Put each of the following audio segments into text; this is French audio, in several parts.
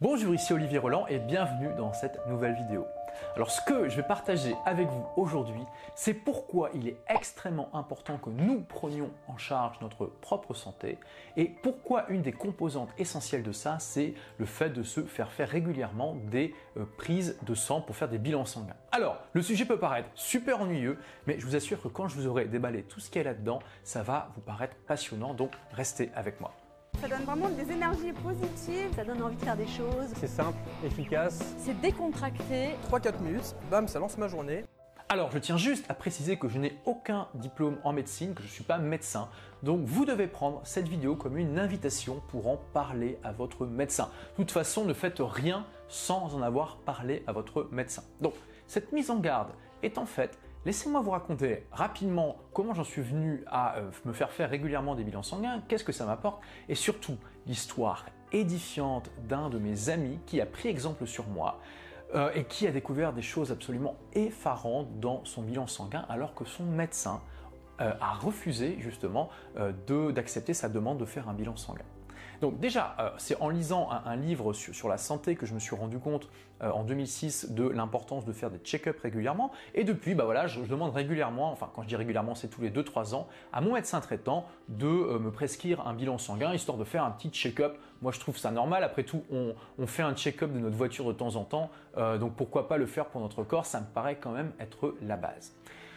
Bonjour, ici Olivier Roland et bienvenue dans cette nouvelle vidéo. Alors ce que je vais partager avec vous aujourd'hui, c'est pourquoi il est extrêmement important que nous prenions en charge notre propre santé et pourquoi une des composantes essentielles de ça, c'est le fait de se faire régulièrement des prises de sang pour faire des bilans sanguins. Alors, le sujet peut paraître super ennuyeux, mais je vous assure que quand je vous aurai déballé tout ce qu'il y a là-dedans, ça va vous paraître passionnant, donc restez avec moi. Ça donne vraiment des énergies positives. Ça donne envie de faire des choses. C'est simple, efficace. C'est décontracté. 3-4 minutes, bam, ça lance ma journée. Alors, je tiens juste à préciser que je n'ai aucun diplôme en médecine, que je ne suis pas médecin. Donc, vous devez prendre cette vidéo comme une invitation pour en parler à votre médecin. De toute façon, ne faites rien sans en avoir parlé à votre médecin. Donc, cette mise en garde étant faite, laissez-moi vous raconter rapidement comment j'en suis venu à me faire régulièrement des bilans sanguins, qu'est-ce que ça m'apporte et surtout l'histoire édifiante d'un de mes amis qui a pris exemple sur moi et qui a découvert des choses absolument effarantes dans son bilan sanguin alors que son médecin a refusé justement d'accepter sa demande de faire un bilan sanguin. Donc déjà, c'est en lisant un livre sur la santé que je me suis rendu compte en 2006 de l'importance de faire des check-ups régulièrement. Et depuis, voilà, je demande régulièrement, enfin quand je dis régulièrement, c'est tous les 2-3 ans, à mon médecin traitant de me prescrire un bilan sanguin, histoire de faire un petit check-up. Moi, je trouve ça normal. Après tout, on fait un check-up de notre voiture de temps en temps. Donc pourquoi pas le faire pour notre corps? Ça me paraît quand même être la base.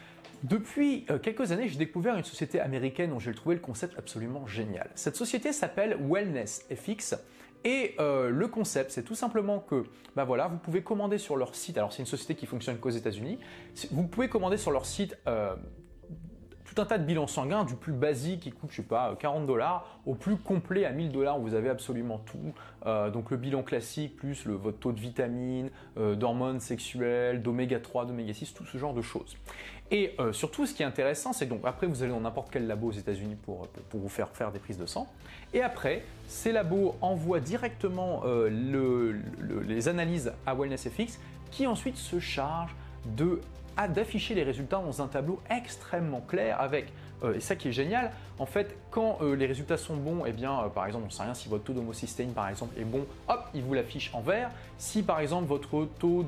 Depuis quelques années, j'ai découvert une société américaine dont j'ai trouvé le concept absolument génial. Cette société s'appelle WellnessFX et le concept, c'est tout simplement que voilà, vous pouvez commander sur leur site, alors c'est une société qui fonctionne qu'aux États-Unis, vous pouvez commander sur leur site tout un tas de bilans sanguins, du plus basique qui coûte, je sais pas, 40 $, au plus complet à 1000 $, où vous avez absolument tout. Donc le bilan classique, plus votre taux de vitamines, d'hormones sexuelles, d'oméga 3, d'oméga 6, tout ce genre de choses. Et surtout, ce qui est intéressant, c'est que donc après, vous allez dans n'importe quel labo aux États-Unis pour vous faire des prises de sang. Et après, ces labos envoient directement les analyses à WellnessFX, qui ensuite se charge d'afficher les résultats dans un tableau extrêmement clair avec, et ça qui est génial, en fait, quand les résultats sont bons, eh bien, par exemple, on ne sait rien si votre taux d'homocystéine, par exemple, est bon, hop, il vous l'affiche en vert. Si, par exemple, votre taux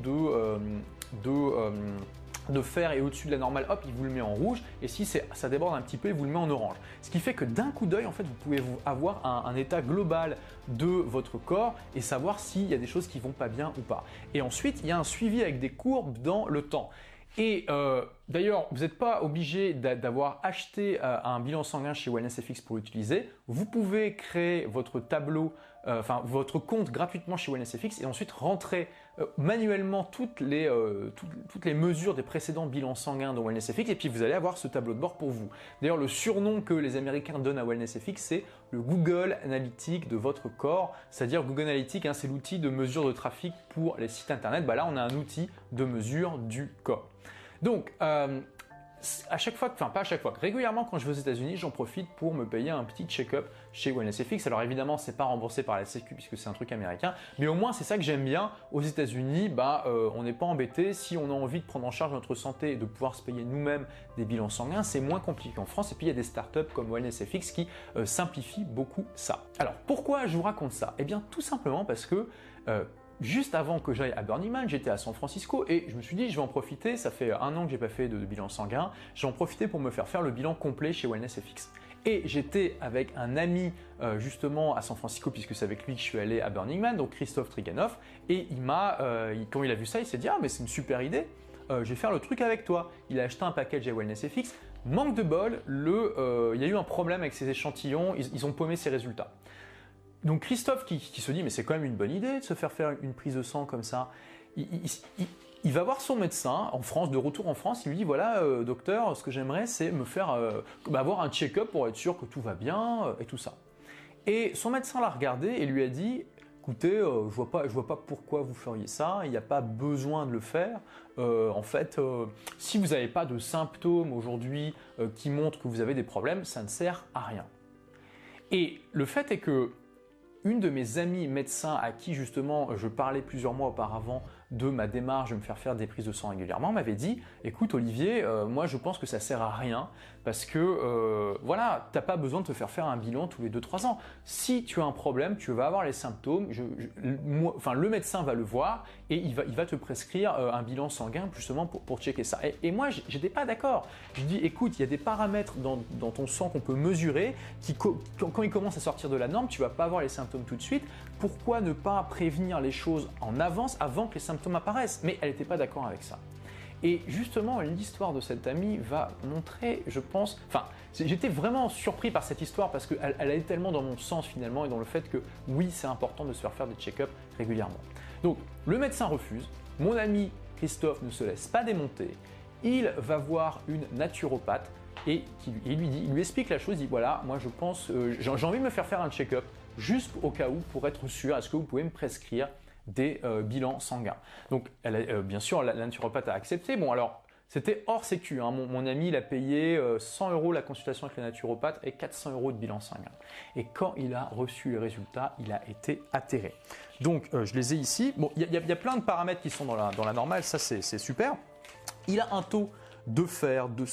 de fer est au-dessus de la normale, hop, il vous le met en rouge, et si ça déborde un petit peu, il vous le met en orange. Ce qui fait que d'un coup d'œil, en fait, vous pouvez avoir un état global de votre corps et savoir s'il y a des choses qui vont pas bien ou pas. Et ensuite, il y a un suivi avec des courbes dans le temps. Et d'ailleurs, vous n'êtes pas obligé d'avoir acheté un bilan sanguin chez WellnessFX pour l'utiliser. Vous pouvez créer votre tableau, votre compte gratuitement chez WellnessFX et ensuite rentrer manuellement toutes les mesures des précédents bilans sanguins de WellnessFX et puis vous allez avoir ce tableau de bord pour vous. D'ailleurs, le surnom que les Américains donnent à WellnessFX, c'est le Google Analytics de votre corps. C'est-à-dire Google Analytics, c'est l'outil de mesure de trafic pour les sites internet. Là, on a un outil de mesure du corps. Donc, à chaque fois, enfin pas à chaque fois, régulièrement quand je vais aux États-Unis, j'en profite pour me payer un petit check-up chez WellnessFX. Alors évidemment, c'est pas remboursé par la Sécu puisque c'est un truc américain, mais au moins c'est ça que j'aime bien. Aux États-Unis, on n'est pas embêté. Si on a envie de prendre en charge notre santé et de pouvoir se payer nous-mêmes des bilans sanguins, c'est moins compliqué qu'en France. Et puis il y a des startups comme WellnessFX qui simplifient beaucoup ça. Alors pourquoi je vous raconte ça? Eh bien tout simplement parce que juste avant que j'aille à Burning Man, j'étais à San Francisco et je me suis dit je vais en profiter, ça fait 1 an que j'ai pas fait de bilan sanguin, je vais en profiter pour me faire le bilan complet chez WellnessFX. Et j'étais avec un ami justement à San Francisco puisque c'est avec lui que je suis allé à Burning Man, donc Christophe Triganoff, et quand il a vu ça, il s'est dit ah mais c'est une super idée, je vais faire le truc avec toi. Il a acheté un package à WellnessFX, manque de bol, il y a eu un problème avec ses échantillons, ils ont paumé ses résultats. Donc Christophe qui se dit mais c'est quand même une bonne idée de se faire une prise de sang comme ça, il va voir son médecin en France, de retour en France, il lui dit voilà docteur, ce que j'aimerais c'est me faire avoir un check-up pour être sûr que tout va bien et tout ça. Et son médecin l'a regardé et lui a dit écoutez, je vois pas pourquoi vous feriez ça, il n'y a pas besoin de le faire. En fait, si vous n'avez pas de symptômes aujourd'hui qui montrent que vous avez des problèmes, ça ne sert à rien. Et le fait est que une de mes amies médecins à qui justement je parlais plusieurs mois auparavant de ma démarche de me faire des prises de sang régulièrement m'avait dit « Écoute Olivier, moi je pense que ça sert à rien parce que voilà, tu n'as pas besoin de te faire un bilan tous les 2-3 ans. Si tu as un problème, tu vas avoir les symptômes, le médecin va le voir et il va te prescrire un bilan sanguin justement pour checker ça. » Et moi, j'étais pas d'accord. Je dis « Écoute, il y a des paramètres dans ton sang qu'on peut mesurer qui, quand ils commencent à sortir de la norme, tu vas pas avoir les symptômes tout de suite. Pourquoi ne pas prévenir les choses en avance avant que les symptômes apparaissent ?» Mais elle n'était pas d'accord avec ça. Et justement, l'histoire de cette amie va montrer, je pense, j'étais vraiment surpris par cette histoire parce qu'elle allait tellement dans mon sens finalement et dans le fait que oui, c'est important de se faire des check-ups régulièrement. Donc, le médecin refuse, mon ami Christophe ne se laisse pas démonter, il va voir une naturopathe et il lui explique la chose, il dit voilà, moi je pense, j'ai envie de me faire un check-up juste au cas où pour être sûr, est-ce que vous pouvez me prescrire des bilans sanguins. Donc, bien sûr, la naturopathe a accepté. Bon, alors, c'était hors sécu. Hein. Mon ami, il a payé 100 € la consultation avec la naturopathe et 400 € de bilan sanguin. Et quand il a reçu les résultats, il a été atterré. Donc, je les ai ici. Bon, il y a plein de paramètres qui sont dans la normale. Ça, c'est super. Il a un taux de fer de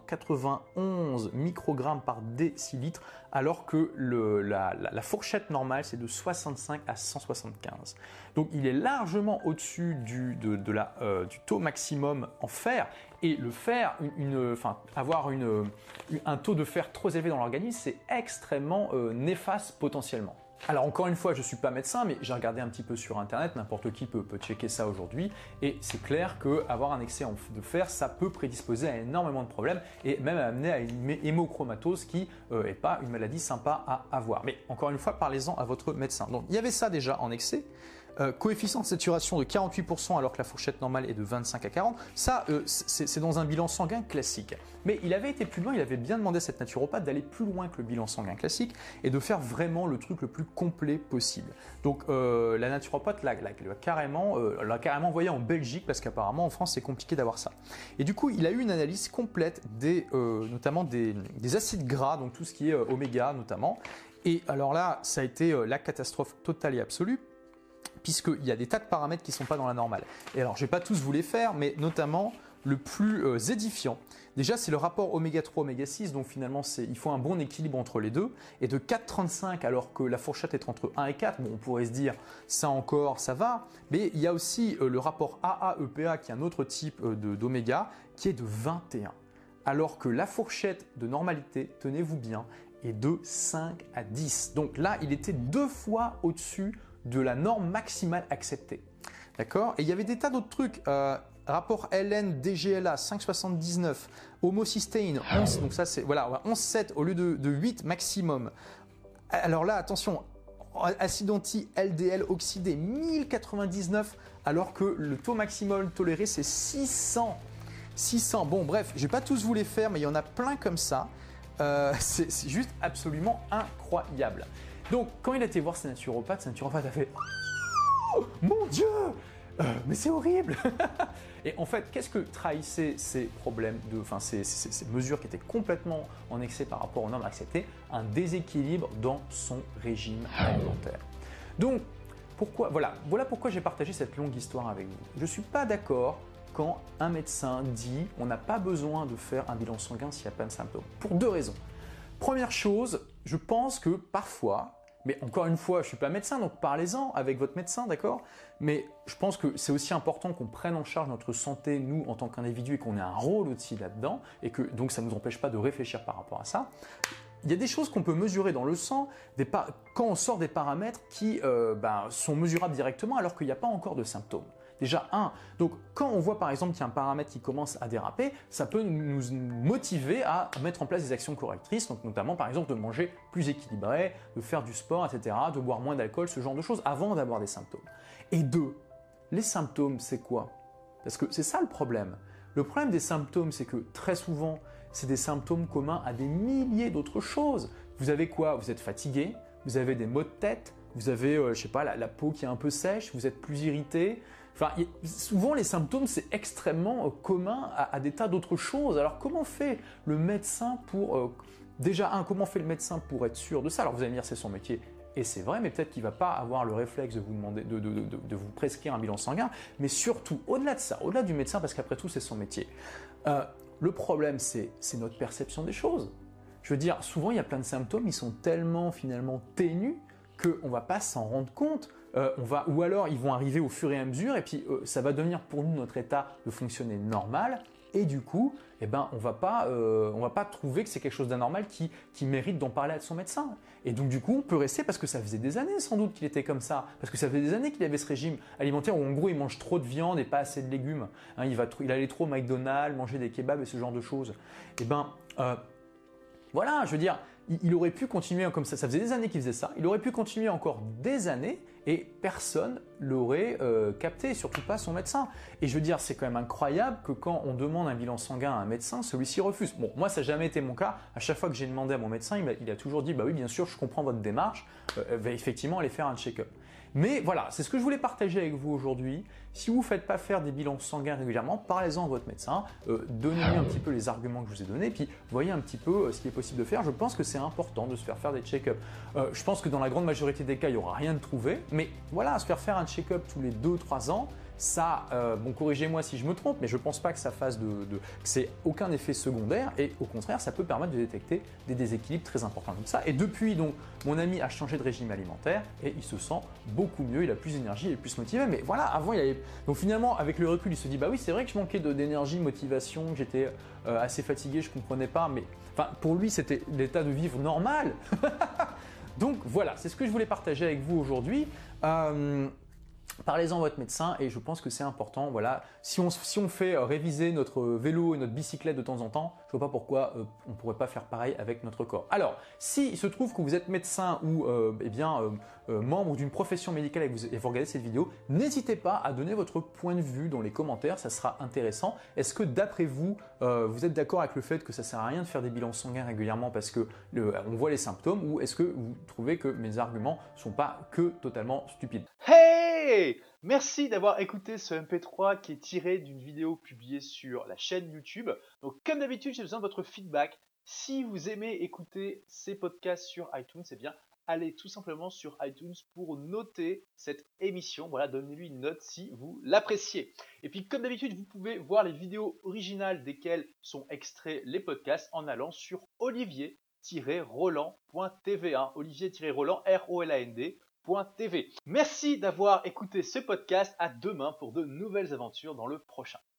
191 microgrammes par décilitre, alors que la fourchette normale, c'est de 65 à 175. Donc, il est largement au-dessus du taux maximum en fer. Et le fer, avoir un taux de fer trop élevé dans l'organisme, c'est extrêmement néfaste potentiellement. Alors encore une fois, je ne suis pas médecin, mais j'ai regardé un petit peu sur internet, n'importe qui peut checker ça aujourd'hui, et c'est clair qu'avoir un excès de fer, ça peut prédisposer à énormément de problèmes, et même amener à une hémochromatose qui n'est pas une maladie sympa à avoir. Mais encore une fois, parlez-en à votre médecin. Donc il y avait ça déjà en excès. Coefficient de saturation de 48% alors que la fourchette normale est de 25 à 40. Ça, c'est dans un bilan sanguin classique. Mais il avait été plus loin, il avait bien demandé à cette naturopathe d'aller plus loin que le bilan sanguin classique et de faire vraiment le truc le plus complet possible. Donc la naturopathe l'a carrément envoyé en Belgique parce qu'apparemment en France c'est compliqué d'avoir ça. Et du coup, il a eu une analyse complète notamment des acides gras, donc tout ce qui est oméga notamment. Et alors là, ça a été la catastrophe totale et absolue, puisqu'il y a des tas de paramètres qui ne sont pas dans la normale. Et alors, je ne vais pas tous vous les faire, mais notamment le plus édifiant. Déjà, c'est le rapport oméga 3, oméga 6, donc finalement, il faut un bon équilibre entre les deux. Et de 4,35 alors que la fourchette est entre 1 et 4, bon, on pourrait se dire, ça encore, ça va. Mais il y a aussi le rapport AA-EPA, qui est un autre type d'oméga, qui est de 21. Alors que la fourchette de normalité, tenez-vous bien, est de 5 à 10. Donc là, il était 2 fois au-dessus de la norme maximale acceptée. D'accord ? Et il y avait des tas d'autres trucs. Rapport LN-DGLA 5,79, homocystéine 11, donc ça c'est voilà 11,7 au lieu de 8 maximum. Alors là, attention, acide anti-LDL oxydé 1099 alors que le taux maximum toléré c'est 600. Bon bref, je vais pas tous vous les faire, mais il y en a plein comme ça. C'est juste absolument incroyable. Donc, quand il a été voir sa naturopathe a fait oh, mon Dieu, mais c'est horrible. Et en fait, qu'est-ce que trahissaient ces problèmes, ces mesures qui étaient complètement en excès par rapport aux normes acceptées? Un déséquilibre dans son régime alimentaire. Donc, voilà pourquoi j'ai partagé cette longue histoire avec vous. Je ne suis pas d'accord quand un médecin dit on n'a pas besoin de faire un bilan sanguin s'il n'y a pas de symptômes. Pour 2 raisons. Première chose, je pense que parfois, mais encore une fois, je ne suis pas médecin, donc parlez-en avec votre médecin, d'accord? Mais je pense que c'est aussi important qu'on prenne en charge notre santé, nous, en tant qu'individu, et qu'on ait un rôle aussi là-dedans, et que donc ça ne nous empêche pas de réfléchir par rapport à ça. Il y a des choses qu'on peut mesurer dans le sang quand on sort des paramètres qui sont mesurables directement alors qu'il n'y a pas encore de symptômes. Déjà, donc quand on voit par exemple qu'il y a un paramètre qui commence à déraper, ça peut nous motiver à mettre en place des actions correctrices, donc notamment par exemple de manger plus équilibré, de faire du sport, etc., de boire moins d'alcool, ce genre de choses avant d'avoir des symptômes. Et 2, les symptômes, c'est quoi? Parce que c'est ça le problème. Le problème des symptômes, c'est que très souvent, c'est des symptômes communs à des milliers d'autres choses. Vous avez quoi? Vous êtes fatigué, vous avez des maux de tête, vous avez, la peau qui est un peu sèche, vous êtes plus irrité. Enfin, souvent, les symptômes, c'est extrêmement commun à des tas d'autres choses. Alors, comment fait le médecin pour... comment fait le médecin pour être sûr de ça? Alors, vous allez me dire, c'est son métier. et c'est vrai, mais peut-être qu'il ne va pas avoir le réflexe de vous demander, de vous prescrire un bilan sanguin, mais surtout, au-delà de ça, au-delà du médecin, parce qu'après tout, c'est son métier, le problème, c'est notre perception des choses. Je veux dire, souvent, il y a plein de symptômes, ils sont tellement finalement ténus qu'on ne va pas s'en rendre compte. Ou alors, ils vont arriver au fur et à mesure, et puis ça va devenir pour nous notre état de fonctionner normal, et du coup, eh ben, on va pas trouver que c'est quelque chose d'anormal qui mérite d'en parler à son médecin. Et donc du coup, on peut rester parce que ça faisait des années sans doute qu'il était comme ça, parce que ça faisait des années qu'il avait ce régime alimentaire où en gros il mange trop de viande et pas assez de légumes. Hein, il allait trop au McDonald's, manger des kebabs et ce genre de choses. Et ben voilà, je veux dire, il aurait pu continuer comme ça. Ça faisait des années qu'il faisait ça. Il aurait pu continuer encore des années et personne l'aurait capté, surtout pas son médecin. Et je veux dire, c'est quand même incroyable que quand on demande un bilan sanguin à un médecin, celui-ci refuse. Bon, moi, ça n'a jamais été mon cas. À chaque fois que j'ai demandé à mon médecin, il a toujours dit « bah oui, bien sûr, je comprends votre démarche. Va effectivement aller faire un check-up ». Mais voilà, c'est ce que je voulais partager avec vous aujourd'hui. Si vous ne faites pas faire des bilans sanguins régulièrement, parlez-en à votre médecin, donnez-lui un petit peu les arguments que je vous ai donnés, puis voyez un petit peu ce qu'il est possible de faire. Je pense que c'est important de se faire des check-ups. Je pense que dans la grande majorité des cas, il n'y aura rien de trouvé, mais voilà, se faire un check-up tous les 2-3 ans, ça, bon, corrigez-moi si je me trompe, mais je ne pense pas que ça fasse que c'est aucun effet secondaire, et au contraire, ça peut permettre de détecter des déséquilibres très importants comme ça. Et depuis, donc, mon ami a changé de régime alimentaire et il se sent beaucoup mieux, il a plus d'énergie, il est plus motivé. Mais voilà, avant, il avait... Donc finalement, avec le recul, il se dit, bah oui, c'est vrai que je manquais d'énergie, de motivation, que j'étais assez fatigué, je ne comprenais pas, mais enfin, pour lui, c'était l'état de vivre normal. Donc voilà, c'est ce que je voulais partager avec vous aujourd'hui. Parlez-en à votre médecin et je pense que c'est important. Voilà, si on fait réviser notre vélo et notre bicyclette de temps en temps, je ne vois pas pourquoi on ne pourrait pas faire pareil avec notre corps. Alors, s'il se trouve que vous êtes médecin ou membre d'une profession médicale et que vous regardez cette vidéo, n'hésitez pas à donner votre point de vue dans les commentaires, ça sera intéressant. Est-ce que d'après vous, vous êtes d'accord avec le fait que ça ne sert à rien de faire des bilans sanguins régulièrement parce que on voit les symptômes, ou est-ce que vous trouvez que mes arguments ne sont pas que totalement stupides? Hey! Merci d'avoir écouté ce MP3 qui est tiré d'une vidéo publiée sur la chaîne YouTube. Donc comme d'habitude, j'ai besoin de votre feedback. Si vous aimez écouter ces podcasts sur iTunes, eh bien allez tout simplement sur iTunes pour noter cette émission. Voilà, donnez-lui une note si vous l'appréciez. Et puis comme d'habitude, vous pouvez voir les vidéos originales desquelles sont extraits les podcasts en allant sur olivier-roland.tv. Olivier-roland, R-O-L-A-N-D. .tv. Merci d'avoir écouté ce podcast. À demain pour de nouvelles aventures dans le prochain.